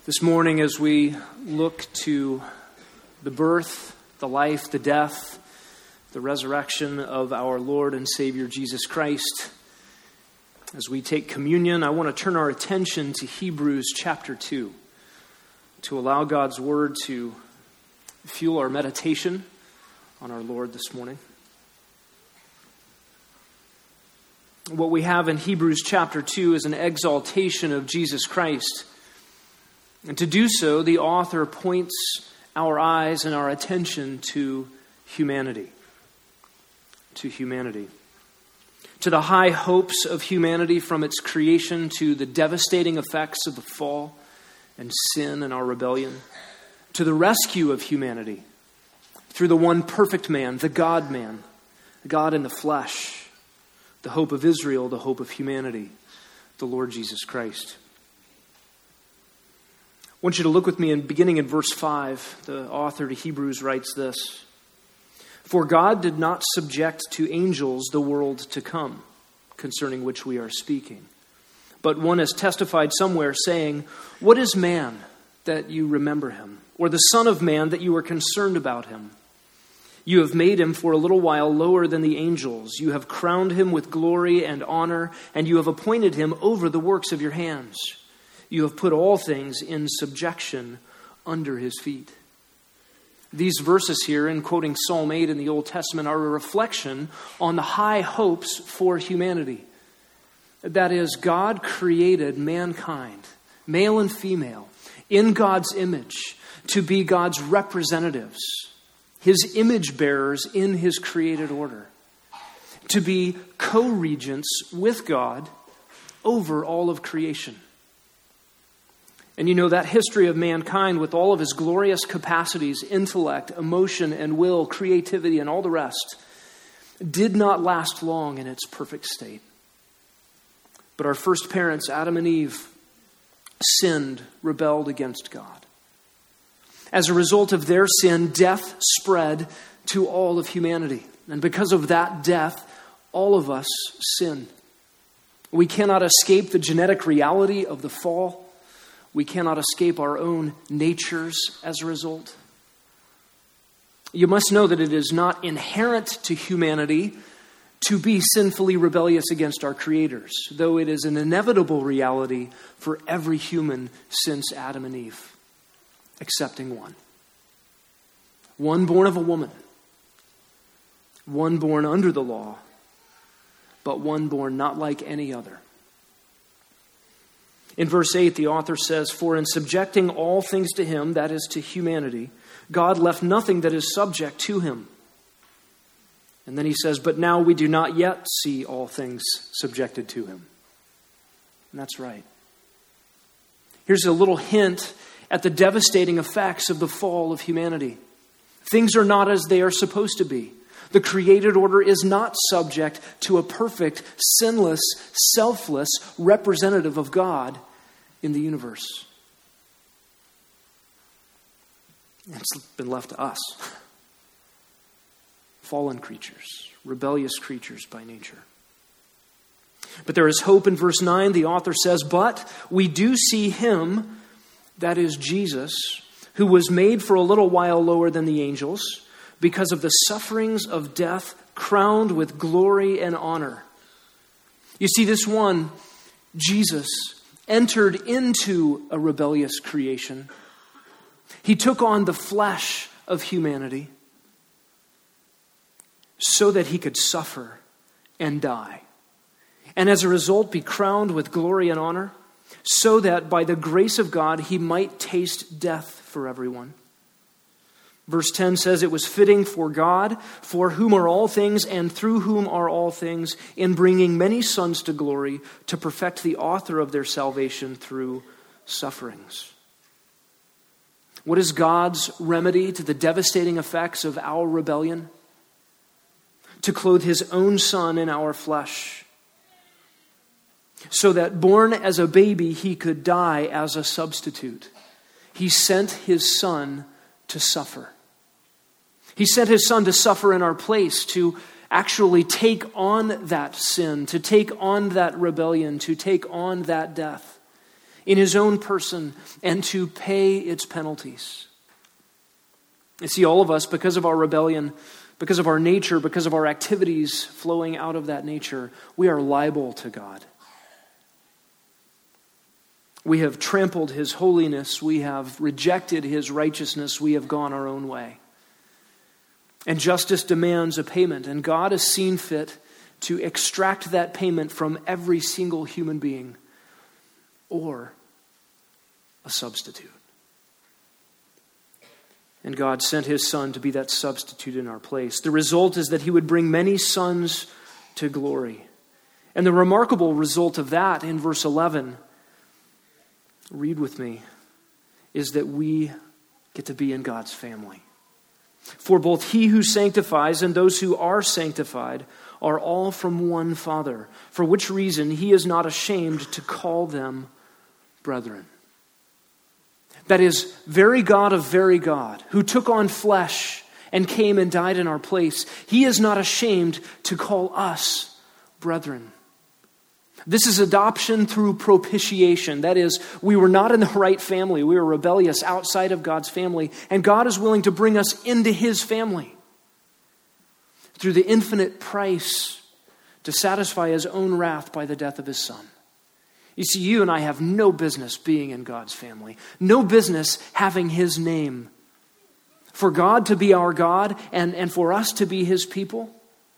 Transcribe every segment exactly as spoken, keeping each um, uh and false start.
This morning, as we look to the birth, the life, the death, the resurrection of our Lord and Savior Jesus Christ, as we take communion, I want to turn our attention to Hebrews chapter two, to allow God's word to fuel our meditation on our Lord this morning. What we have in Hebrews chapter two is an exaltation of Jesus Christ. And to do so, the author points our eyes and our attention to humanity. To humanity. To the high hopes of humanity from its creation, to the devastating effects of the fall and sin and our rebellion, to the rescue of humanity through the one perfect man, the God-man, God in the flesh, the hope of Israel, the hope of humanity, the Lord Jesus Christ. I want you to look with me, and beginning in verse five, the author to Hebrews writes this: "For God did not subject to angels the world to come, concerning which we are speaking. But one has testified somewhere, saying, 'What is man, that you remember him? Or the son of man, that you are concerned about him? You have made him for a little while lower than the angels. You have crowned him with glory and honor, and you have appointed him over the works of your hands. You have put all things in subjection under his feet.'" These verses here, in quoting Psalm eight in the Old Testament, are a reflection on the high hopes for humanity. That is, God created mankind, male and female, in God's image, to be God's representatives, his image bearers in his created order, to be co-regents with God over all of creation. And you know, that history of mankind, with all of his glorious capacities, intellect, emotion, and will, creativity, and all the rest, did not last long in its perfect state. But our first parents, Adam and Eve, sinned, rebelled against God. As a result of their sin, death spread to all of humanity. And because of that death, all of us sin. We cannot escape the genetic reality of the fall. We cannot escape our own natures as a result. You must know that it is not inherent to humanity to be sinfully rebellious against our creators, though it is an inevitable reality for every human since Adam and Eve, excepting one. One born of a woman, one born under the law, but one born not like any other. In verse eight, the author says, "For in subjecting all things to him," that is to humanity, "God left nothing that is subject to him." And then he says, "But now we do not yet see all things subjected to him." And that's right. Here's a little hint at the devastating effects of the fall of humanity. Things are not as they are supposed to be. The created order is not subject to a perfect, sinless, selfless representative of God in the universe. It's been left to us. Fallen creatures, rebellious creatures by nature. But there is hope in verse nine. The author says, "But we do see him," that is Jesus, "who was made for a little while lower than the angels, because of the sufferings of death, crowned with glory and honor." You see, this one, Jesus, entered into a rebellious creation. He took on the flesh of humanity so that he could suffer and die. And as a result, be crowned with glory and honor, so that by the grace of God, he might taste death for everyone. Verse ten says, "It was fitting for God, for whom are all things and through whom are all things, in bringing many sons to glory, to perfect the author of their salvation through sufferings." What is God's remedy to the devastating effects of our rebellion? To clothe his own Son in our flesh, so that born as a baby, he could die as a substitute. He sent his Son to suffer. He sent his Son to suffer in our place, to actually take on that sin, to take on that rebellion, to take on that death. in his own person and to pay its penalties. You see, all of us, because of our rebellion, because of our nature, because of our activities flowing out of that nature, we are liable to God. We have trampled his holiness. We have rejected his righteousness. We have gone our own way. And justice demands a payment, and God has seen fit to extract that payment from every single human being or a substitute. And God sent his Son to be that substitute in our place. The result is that he would bring many sons to glory. And the remarkable result of that in verse eleven, read with me, is that we get to be in God's family. For both he who sanctifies and those who are sanctified are all from one Father, for which reason he is not ashamed to call them brethren. That is, very God of very God, who took on flesh and came and died in our place, he is not ashamed to call us brethren. This is adoption through propitiation. That is, we were not in the right family. We were rebellious outside of God's family, and God is willing to bring us into his family through the infinite price to satisfy his own wrath by the death of his Son. You see, you and I have no business being in God's family, no business having his name. For God to be our God and, and for us to be his people,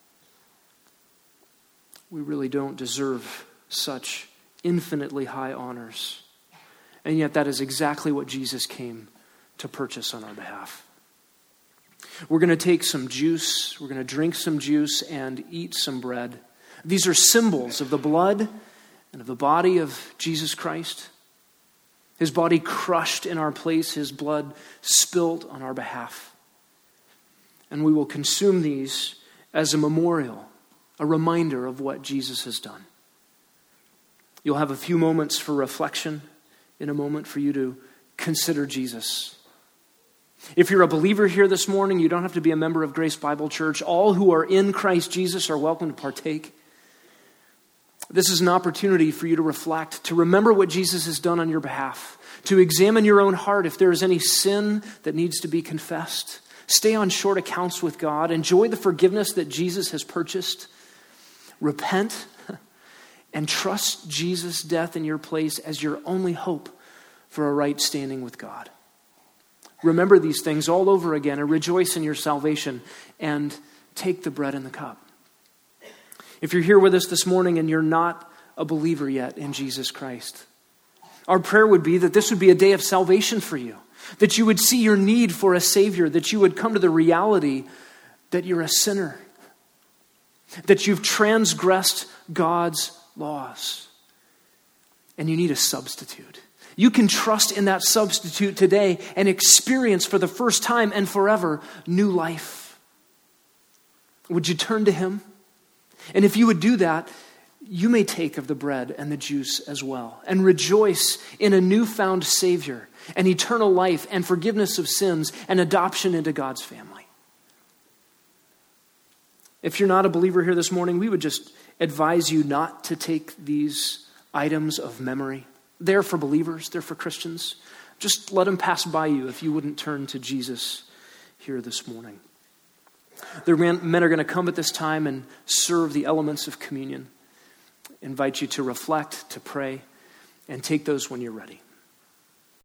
we really don't deserve such infinitely high honors. And yet that is exactly what Jesus came to purchase on our behalf. We're going to take some juice, we're going to drink some juice and eat some bread. These are symbols of the blood and of the body of Jesus Christ. His body crushed in our place, his blood spilt on our behalf. And we will consume these as a memorial, a reminder of what Jesus has done. You'll have a few moments for reflection in a moment for you to consider Jesus. If you're a believer here this morning, you don't have to be a member of Grace Bible Church. All who are in Christ Jesus are welcome to partake. This is an opportunity for you to reflect, to remember what Jesus has done on your behalf, to examine your own heart if there is any sin that needs to be confessed. Stay on short accounts with God. Enjoy the forgiveness that Jesus has purchased. Repent and trust Jesus' death in your place as your only hope for a right standing with God. Remember these things all over again and rejoice in your salvation and take the bread and the cup. If you're here with us this morning and you're not a believer yet in Jesus Christ, our prayer would be that this would be a day of salvation for you, that you would see your need for a Savior, that you would come to the reality that you're a sinner, that you've transgressed God's laws, and you need a substitute. You can trust in that substitute today and experience for the first time and forever new life. Would you turn to him? And if you would do that, you may take of the bread and the juice as well and rejoice in a newfound Savior and eternal life and forgiveness of sins and adoption into God's family. If you're not a believer here this morning, we would just advise you not to take these items of memory. They're for believers, they're for Christians. Just let them pass by you if you wouldn't turn to Jesus here this morning. The men are going to come at this time and serve the elements of communion. I invite you to reflect, to pray, and take those when you're ready.